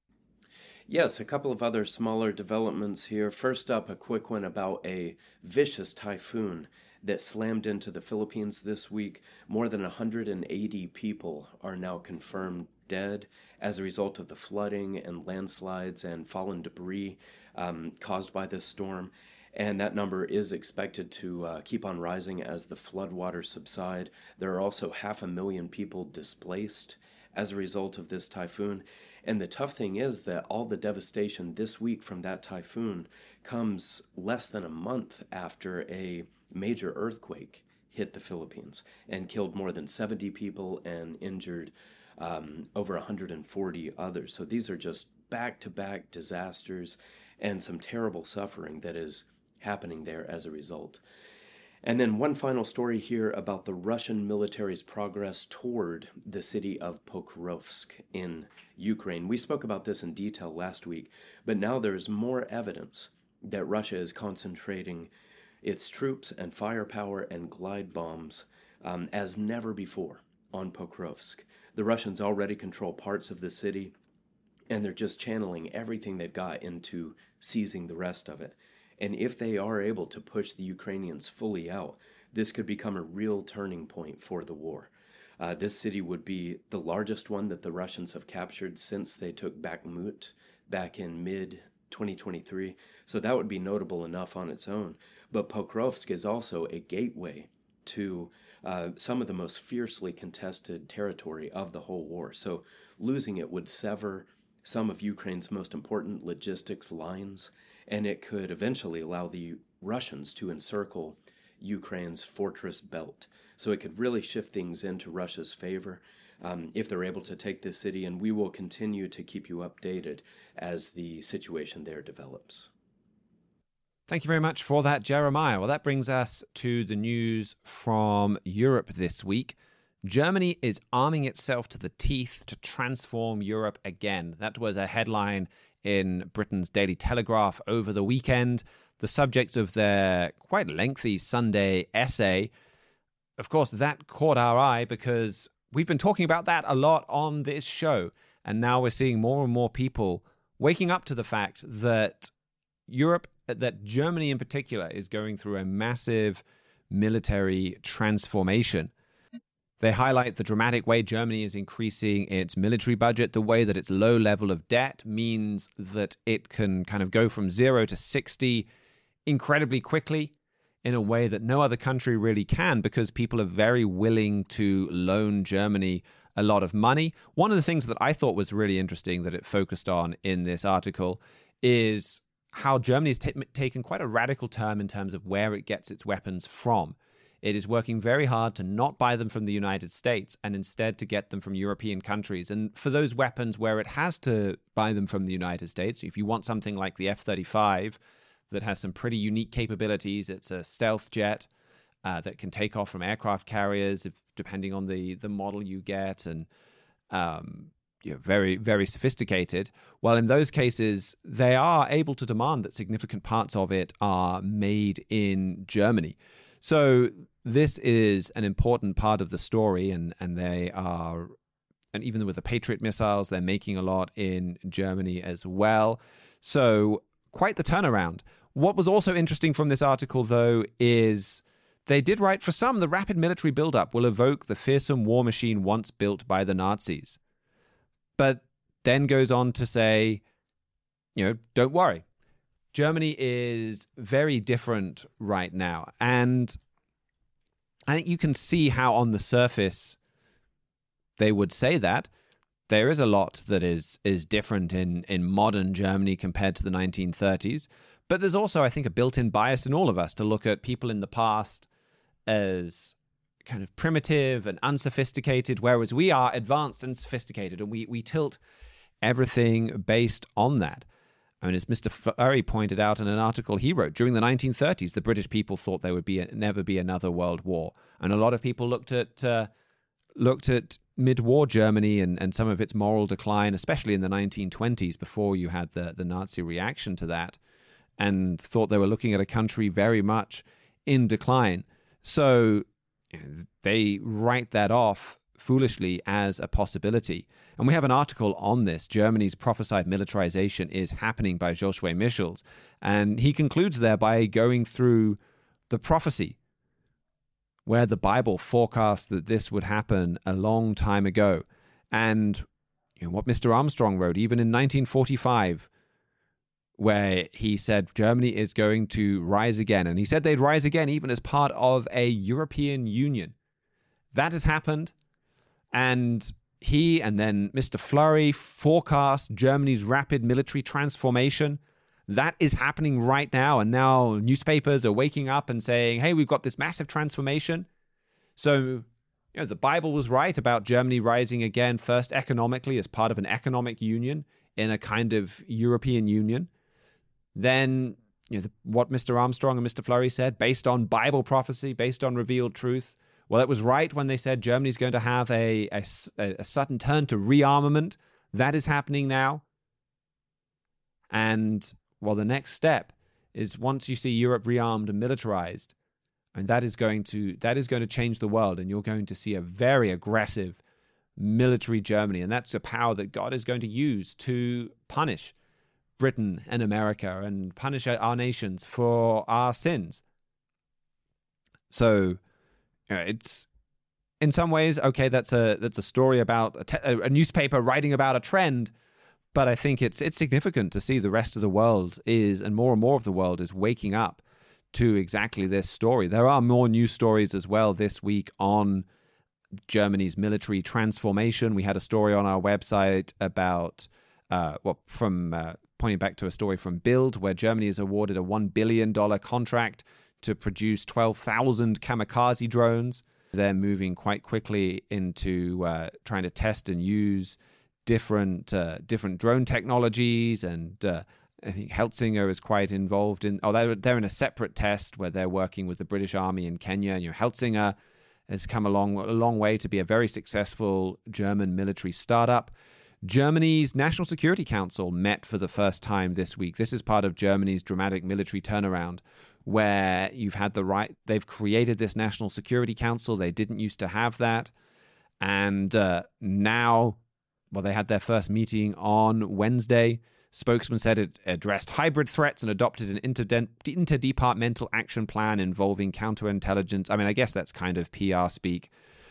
Yes, a couple of other smaller developments here. First up, a quick one about a vicious typhoon that slammed into the Philippines this week. More than one hundred eighty people are now confirmed dead as a result of the flooding and landslides and fallen debris um, caused by this storm. And that number is expected to uh, keep on rising as the floodwaters subside. There are also half a million people displaced as a result of this typhoon. And the tough thing is that all the devastation this week from that typhoon comes less than a month after a major earthquake hit the Philippines and killed more than seventy people and injured um, over one hundred forty others. So these are just back-to-back disasters and some terrible suffering that is happening there as a result. And then one final story here about the Russian military's progress toward the city of Pokrovsk in Ukraine. We spoke about this in detail last week, but now there's more evidence that Russia is concentrating its troops and firepower and glide bombs um, as never before on Pokrovsk. The Russians already control parts of the city, and they're just channeling everything they've got into seizing the rest of it. And if they are able to push the Ukrainians fully out, this could become a real turning point for the war. Uh, this city would be the largest one that the Russians have captured since they took Bakhmut back in mid twenty twenty-three. So that would be notable enough on its own. But Pokrovsk is also a gateway to uh, some of the most fiercely contested territory of the whole war. So losing it would sever some of Ukraine's most important logistics lines, and it could eventually allow the Russians to encircle Ukraine's fortress belt. So it could really shift things into Russia's favor um, if they're able to take this city, and we will continue to keep you updated as the situation there develops. Thank you very much for that, Jeremiah. Well, that brings us to the news from Europe this week. Germany is arming itself to the teeth to transform Europe again. That was a headline in Britain's Daily Telegraph over the weekend, the subject of their quite lengthy Sunday essay. Of course, that caught our eye because we've been talking about that a lot on this show, and now we're seeing more and more people waking up to the fact that Europe, that Germany in particular, is going through a massive military transformation. They highlight the dramatic way Germany is increasing its military budget, the way that its low level of debt means that it can kind of go from zero to sixty incredibly quickly in a way that no other country really can, because people are very willing to loan Germany a lot of money. One of the things that I thought was really interesting that it focused on in this article is how Germany has t- taken quite a radical turn in terms of where it gets its weapons from. It is working very hard to not buy them from the United States and instead to get them from European countries. And for those weapons where it has to buy them from the United States, if you want something like the F thirty-five that has some pretty unique capabilities, it's a stealth jet uh, that can take off from aircraft carriers, if, depending on the, the model you get, and um, you know, very, very sophisticated. Well, in those cases, they are able to demand that significant parts of it are made in Germany. So this is an important part of the story, and, and they are, and even with the Patriot missiles, they're making a lot in Germany as well. So quite the turnaround. What was also interesting from this article, though, is they did write, for some, the rapid military buildup will evoke the fearsome war machine once built by the Nazis. But then goes on to say, you know, don't worry. Germany is very different right now. And I think you can see how on the surface they would say that. There is a lot that is is different in, in modern Germany compared to the nineteen thirties. But there's also, I think, a built-in bias in all of us to look at people in the past as kind of primitive and unsophisticated, whereas we are advanced and sophisticated, and we, we tilt everything based on that. I mean, as Mister Furry pointed out in an article he wrote, during the nineteen thirties, the British people thought there would be a, never be another world war. And a lot of people looked at uh, looked at mid-war Germany and, and some of its moral decline, especially in the nineteen twenties, before you had the, the Nazi reaction to that, and thought they were looking at a country very much in decline. So you know, they write that off foolishly as a possibility. And we have an article on this. Germany's prophesied militarization is happening, by Joshua Michels. And he concludes there by going through the prophecy where the Bible forecast that this would happen a long time ago. And you know, what Mister Armstrong wrote, even in nineteen forty-five, where he said Germany is going to rise again. And he said they'd rise again even as part of a European Union. That has happened. And he and then Mister Fleury forecast Germany's rapid military transformation. That is happening right now. And now newspapers are waking up and saying, hey, we've got this massive transformation. So, you know, the Bible was right about Germany rising again, first economically as part of an economic union in a kind of European Union. Then, you know, the, what Mister Armstrong and Mister Fleury said, based on Bible prophecy, based on revealed truth. Well, it was right when they said Germany's going to have a, a, a sudden turn to rearmament. That is happening now. And, well, the next step is once you see Europe rearmed and militarized, and that is going to that is going to change the world, and you're going to see a very aggressive military Germany, and that's a power that God is going to use to punish Britain and America and punish our nations for our sins. So, you know, it's in some ways okay. That's a that's a story about a, te- a newspaper writing about a trend, but I think it's it's significant to see the rest of the world is, and more and more of the world is waking up to exactly this story. There are more news stories as well this week on Germany's military transformation. We had a story on our website about uh, well, from uh, pointing back to a story from Bild, where Germany is awarded a one billion dollars contract to produce twelve thousand kamikaze drones. They're moving quite quickly into uh, trying to test and use different uh, different drone technologies, and uh, I think Helsinger is quite involved in. Oh, they're they're in a separate test where they're working with the British Army in Kenya. And, you know, Helsinger has come a long a long way to be a very successful German military startup. Germany's National Security Council met for the first time this week. This is part of Germany's dramatic military turnaround, where you've had the right. They've created this National Security Council. They didn't used to have that, and uh, now, well, they had their first meeting on Wednesday. Spokesman said it addressed hybrid threats and adopted an interden- interdepartmental action plan involving counterintelligence. I mean, I guess that's kind of P R speak,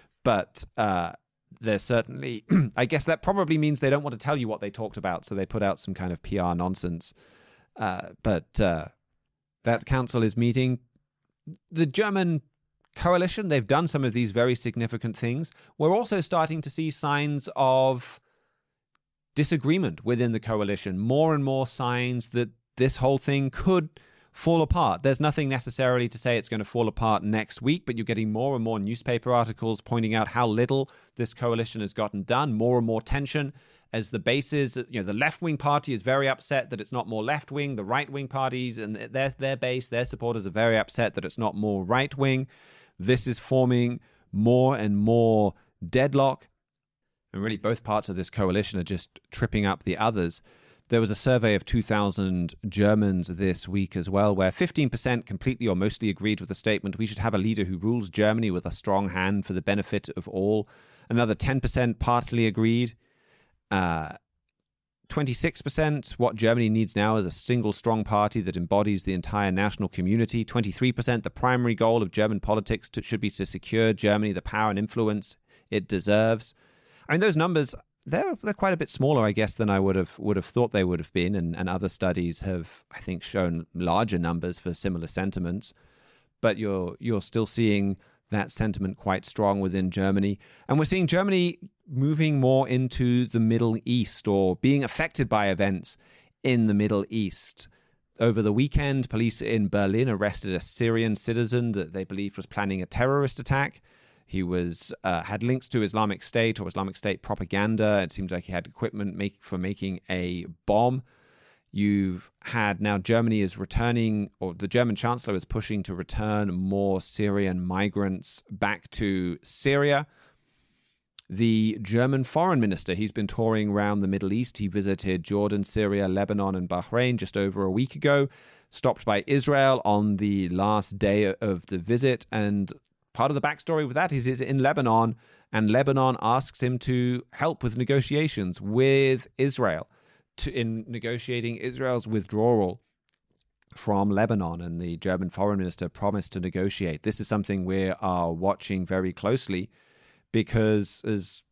but uh, there's certainly, I guess that probably means they don't want to tell you what they talked about, so they put out some kind of P R nonsense. Uh, but uh, that council is meeting. The German coalition, they've done some of these very significant things. We're also starting to see signs of disagreement within the coalition, more and more signs that this whole thing could fall apart. There's nothing necessarily to say it's going to fall apart next week, but you're getting more and more newspaper articles pointing out how little this coalition has gotten done, more and more tension as the bases, you know, the left-wing party is very upset that it's not more left-wing, the right-wing parties and their their base, their supporters are very upset that it's not more right-wing. This is forming more and more deadlock. And really, both parts of this coalition are just tripping up the others. There was a survey of two thousand Germans this week as well, where fifteen percent completely or mostly agreed with the statement, we should have a leader who rules Germany with a strong hand for the benefit of all. Another ten percent partly agreed. Uh, twenty-six percent, what Germany needs now is a single strong party that embodies the entire national community. twenty-three percent, the primary goal of German politics to, should be to secure Germany the power and influence it deserves. I mean, those numbers, they're, they're quite a bit smaller, I guess, than I would have would have thought they would have been. And, and other studies have, I think, shown larger numbers for similar sentiments. But you're you're still seeing that sentiment quite strong within Germany. And we're seeing Germany moving more into the Middle East, or being affected by events in the Middle East. Over the weekend, police in Berlin arrested a Syrian citizen that they believed was planning a terrorist attack. He was uh, had links to Islamic State or Islamic State propaganda. It seems like he had equipment make, for making a bomb. You've had now Germany is returning, or the German Chancellor is pushing to return more Syrian migrants back to Syria. The German foreign minister, he's been touring around the Middle East. He visited Jordan, Syria, Lebanon, and Bahrain just over a week ago, stopped by Israel on the last day of the visit, and part of the backstory with that is he's in Lebanon, and Lebanon asks him to help with negotiations with Israel to, in negotiating Israel's withdrawal from Lebanon, and the German foreign minister promised to negotiate. This is something we are watching very closely because, as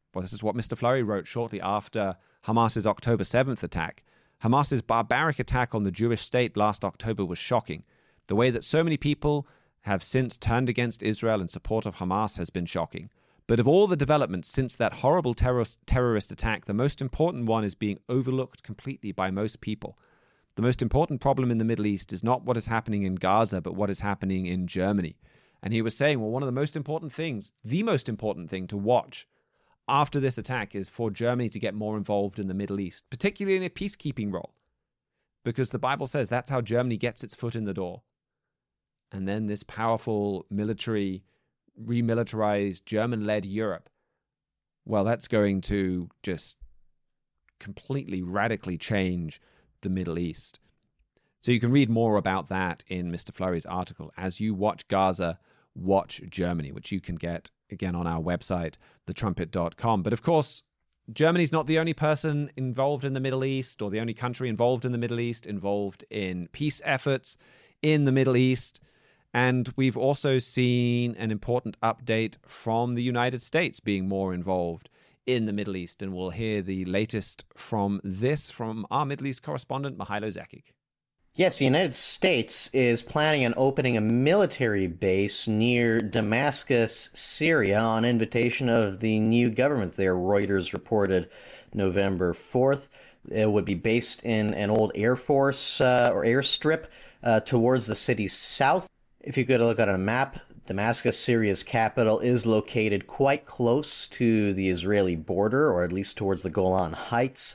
Well, this is what Mister Flurry wrote shortly after Hamas's October seventh attack. Hamas's barbaric attack on the Jewish state last October was shocking. The way that so many people have since turned against Israel in support of Hamas has been shocking. But of all the developments since that horrible terrorist, terrorist attack, the most important one is being overlooked completely by most people. The most important problem in the Middle East is not what is happening in Gaza, but what is happening in Germany. And he was saying, well, one of the most important things, the most important thing to watch after this attack is for Germany to get more involved in the Middle East, particularly in a peacekeeping role, because the Bible says that's how Germany gets its foot in the door. And then this powerful military, remilitarized, German-led Europe, well, that's going to just completely, radically change the Middle East. So you can read more about that in Mister Flurry's article, As You Watch Gaza, Watch Germany, which you can get, again, on our website, the trumpet dot com. But of course, Germany's not the only person involved in the Middle East, or the only country involved in the Middle East, involved in peace efforts in the Middle East. And we've also seen an important update from the United States being more involved in the Middle East. And we'll hear the latest from this from our Middle East correspondent, Mihailo Zekic. Yes, the United States is planning on opening a military base near Damascus, Syria, on invitation of the new government there, Reuters reported November fourth. It would be based in an old Air Force uh, or airstrip uh, towards the city's south. If you could look at a map, Damascus, Syria's capital, is located quite close to the Israeli border, or at least towards the Golan Heights,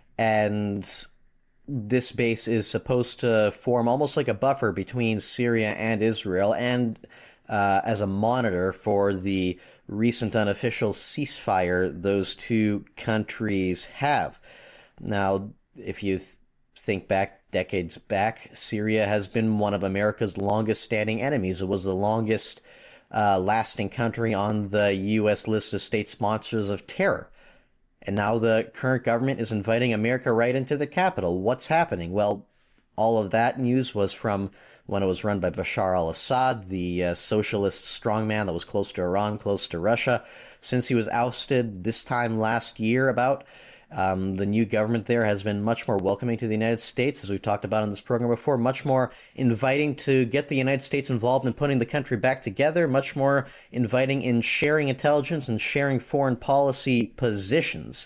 and this base is supposed to form almost like a buffer between Syria and Israel, and uh, as a monitor for the recent unofficial ceasefire those two countries have. Now, if you th- think back decades back, Syria has been one of America's longest standing enemies. It was the longest uh, lasting country on the U S list of state sponsors of terror. And now the current government is inviting America right into the capital. What's happening? Well, all of that news was from when it was run by Bashar al-Assad, the uh, socialist strongman that was close to Iran, close to Russia. Since he was ousted this time last year about, um, the new government there has been much more welcoming to the United States, as we've talked about in this program before, much more inviting to get the United States involved in putting the country back together, much more inviting in sharing intelligence and sharing foreign policy positions.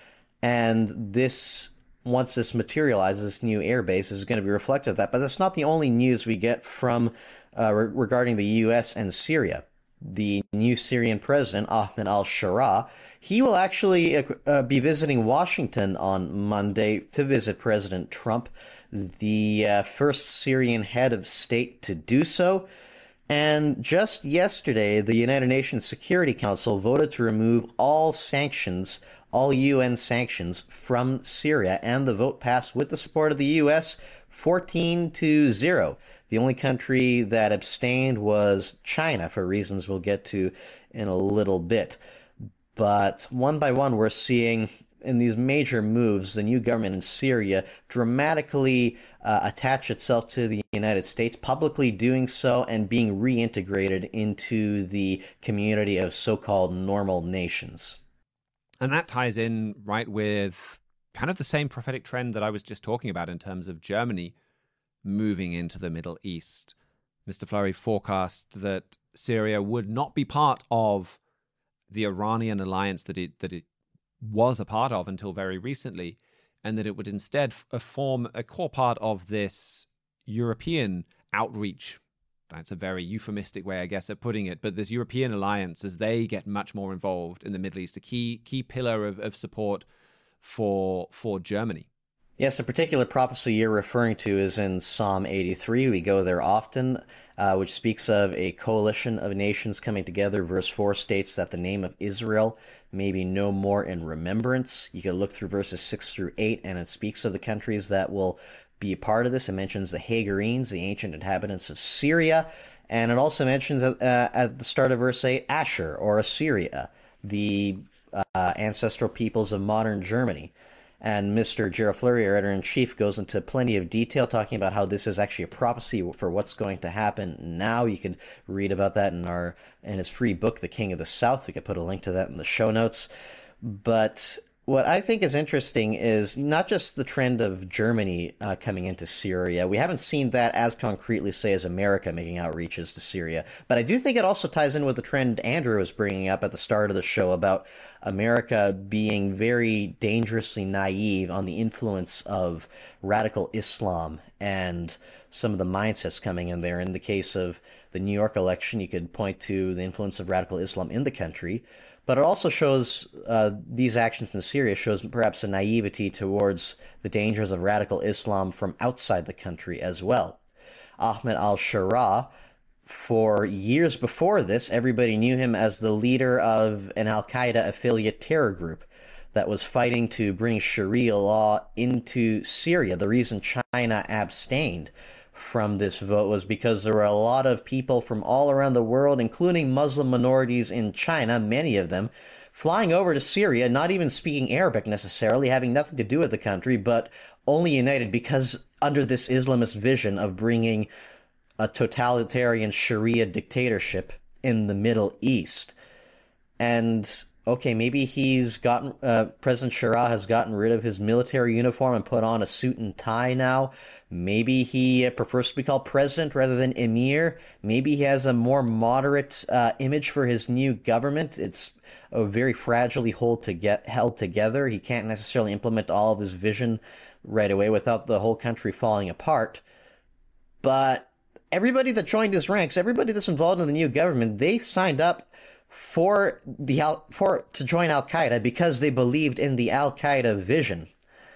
And this, once this materializes, this new air base is going to be reflective of that. But that's not the only news we get from uh, re- regarding the U S and Syria. The new Syrian president, Ahmed al-Sharaa, he will actually uh, be visiting Washington on Monday to visit President Trump, the uh, first Syrian head of state to do so. And just yesterday, the United Nations Security Council voted to remove all sanctions, all U N sanctions from Syria, and the vote passed with the support of the U S fourteen to zero. The only country that abstained was China, for reasons we'll get to in a little bit. But one by one, we're seeing in these major moves, the new government in Syria dramatically uh, attach itself to the United States, publicly doing so and being reintegrated into the community of so-called normal nations. And that ties in right with kind of the same prophetic trend that I was just talking about in terms of Germany moving into the Middle East. Mister Flurry forecast that Syria would not be part of the Iranian alliance that it that it was a part of until very recently, and that it would instead f- form a core part of this European outreach. That's a very euphemistic way, I guess, of putting it, but this European alliance, as they get much more involved in the Middle East, a key key pillar of, of support for for Germany. Yes, a particular prophecy you're referring to is in Psalm eighty-three. We go there often, uh, which speaks of a coalition of nations coming together. Verse four states that the name of Israel may be no more in remembrance. You can look through verses six through eight, and it speaks of the countries that will be a part of this. It mentions the Hagarenes, the ancient inhabitants of Syria, and it also mentions uh, at the start of verse eight, Asher, or Assyria, the uh, ancestral peoples of modern Germany. And Mister Gerald Flurry, our editor-in-chief, goes into plenty of detail talking about how this is actually a prophecy for what's going to happen now. You can read about that in our in his free book, The King of the South. We could put a link to that in the show notes. But what I think is interesting is not just the trend of Germany uh, coming into Syria. We haven't seen that as concretely, say, as America making outreaches to Syria. But I do think it also ties in with the trend Andrew was bringing up at the start of the show about America being very dangerously naive on the influence of radical Islam and some of the mindsets coming in there. In the case of the New York election, you could point to the influence of radical Islam in the country. But it also shows uh, these actions in Syria shows perhaps a naivety towards the dangers of radical Islam from outside the country as well. Ahmed al-Sharaa, for years before this, everybody knew him as the leader of an al-Qaeda affiliate terror group that was fighting to bring Sharia law into Syria. The reason China abstained from this vote was because there were a lot of people from all around the world, including Muslim minorities in China, many of them, flying over to Syria, not even speaking Arabic necessarily, having nothing to do with the country, but only united because under this Islamist vision of bringing a totalitarian Sharia dictatorship in the Middle East. And okay, maybe he's gotten, uh, President Sharaa has gotten rid of his military uniform and put on a suit and tie now. Maybe he uh, prefers to be called president rather than emir. Maybe he has a more moderate uh, image for his new government. It's uh, very fragilely hold to get, held together. He can't necessarily implement all of his vision right away without the whole country falling apart. But everybody that joined his ranks, everybody that's involved in the new government, they signed up for the Al- for to join Al-Qaeda because they believed in the Al-Qaeda vision.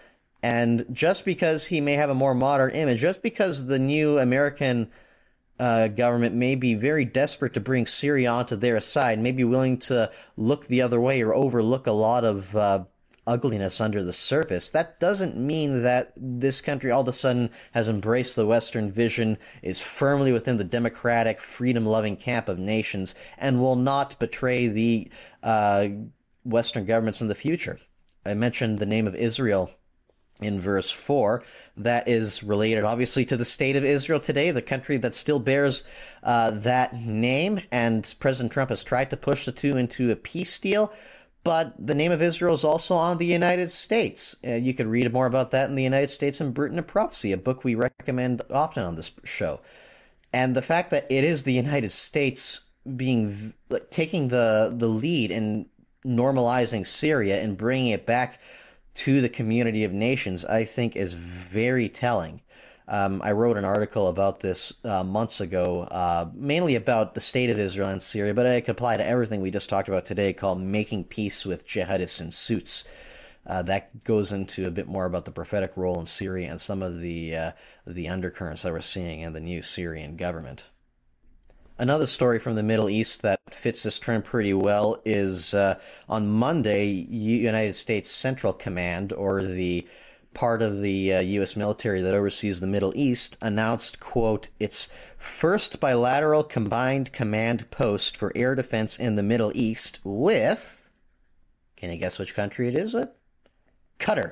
And just because he may have a more modern image, just because the new American uh, government may be very desperate to bring Syria onto their side, may be willing to look the other way or overlook a lot of uh, ugliness under the surface, that doesn't mean that this country all of a sudden has embraced the Western vision, is firmly within the democratic, freedom-loving camp of nations, and will not betray the uh, Western governments in the future. I mentioned the name of Israel in verse four. That is related, obviously, to the state of Israel today, the country that still bears uh, that name, and President Trump has tried to push the two into a peace deal. But the name of Israel is also on the United States. Uh, you could read more about that in The United States and Britain and Prophecy, a book we recommend often on this show. And the fact that it is the United States being like, taking the, the lead in normalizing Syria and bringing it back to the community of nations, I think is very telling. Um, I wrote an article about this uh, months ago, uh, mainly about the state of Israel and Syria, but it could apply to everything we just talked about today, called Making Peace with Jihadists in Suits. Uh, that goes into a bit more about the prophetic role in Syria and some of the uh, the undercurrents that we're seeing in the new Syrian government. Another story from the Middle East that fits this trend pretty well is uh, on Monday, United States Central Command, or the part of the uh, U S military that oversees the Middle East, announced, quote, its first bilateral combined command post for air defense in the Middle East with, can you guess which country it is with? Qatar,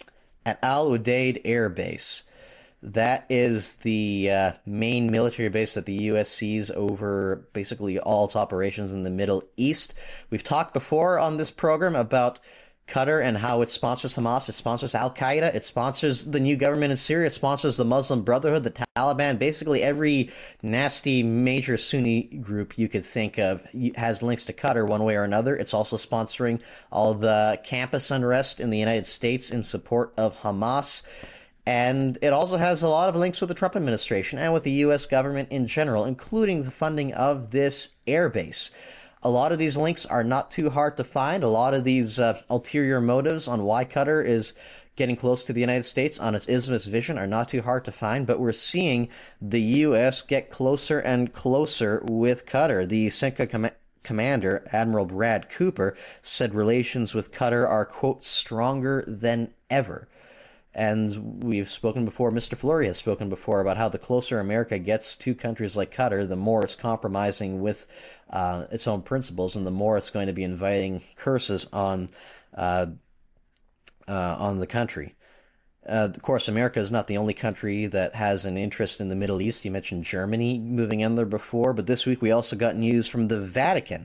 at Al Udeid Air Base. That is the uh, main military base that the U S sees over basically all its operations in the Middle East. We've talked before on this program about Qatar and how it sponsors Hamas, it sponsors Al-Qaeda, it sponsors the new government in Syria, it sponsors the Muslim Brotherhood, the Taliban, basically every nasty major Sunni group you could think of has links to Qatar one way or another. It's also sponsoring all the campus unrest in the United States in support of Hamas. And it also has a lot of links with the Trump administration and with the U S government in general, including the funding of this airbase. A lot of these links are not too hard to find. A lot of these uh, ulterior motives on why Qatar is getting close to the United States on its Islamist vision are not too hard to find, but we're seeing the U S get closer and closer with Qatar. The CENTCOM com- commander, Admiral Brad Cooper, said relations with Qatar are, quote, stronger than ever. And we've spoken before, Mister Fleury has spoken before about how the closer America gets to countries like Qatar, the more it's compromising with uh, its own principles, and the more it's going to be inviting curses on uh, uh, on the country. Uh, of course, America is not the only country that has an interest in the Middle East. You mentioned Germany moving in there before, but this week we also got news from the Vatican.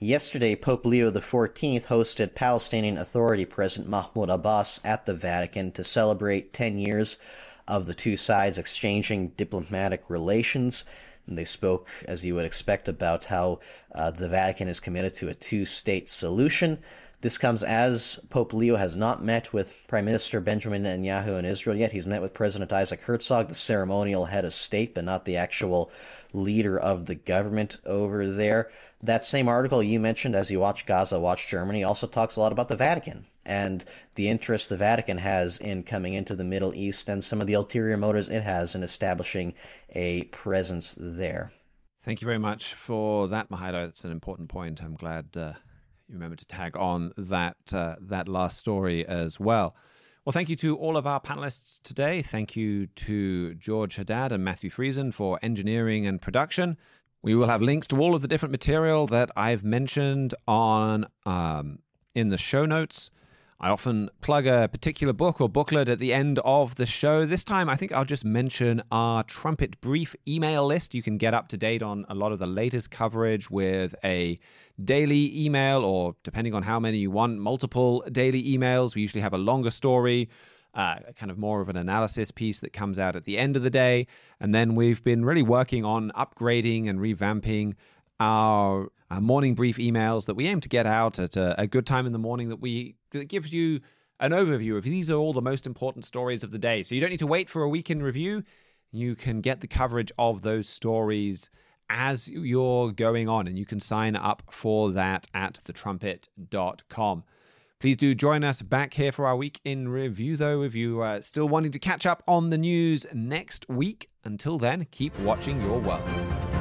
Yesterday, Pope Leo the fourteenth hosted Palestinian Authority President Mahmoud Abbas at the Vatican to celebrate ten years of the two sides exchanging diplomatic relations. And they spoke, as you would expect, about how uh, the Vatican is committed to a two-state solution. This comes as Pope Leo has not met with Prime Minister Benjamin Netanyahu in Israel yet. He's met with President Isaac Herzog, the ceremonial head of state, but not the actual leader of the government over there. That same article you mentioned, As You Watch Gaza, Watch Germany, also talks a lot about the Vatican and the interest the Vatican has in coming into the Middle East and some of the ulterior motives it has in establishing a presence there. Thank you very much for that, Mahalo. That's an important point. I'm glad uh, you remember to tag on that uh, that last story as well. Well, thank you to all of our panelists today. Thank you to George Haddad and Matthew Friesen for engineering and production. We will have links to all of the different material that I've mentioned on um, in the show notes. I often plug a particular book or booklet at the end of the show. This time, I think I'll just mention our Trumpet Brief email list. You can get up to date on a lot of the latest coverage with a daily email, or depending on how many you want, multiple daily emails. We usually have a longer story, uh, kind of more of an analysis piece that comes out at the end of the day. And then we've been really working on upgrading and revamping our, our morning brief emails that we aim to get out at a, a good time in the morning that we that gives you an overview of these are all the most important stories of the day. So you don't need to wait for a week in review. You can get the coverage of those stories as you're going on, and you can sign up for that at the trumpet dot com. Please do join us back here for our week in review, though, if you are still wanting to catch up on the news next week. Until then, keep watching your world.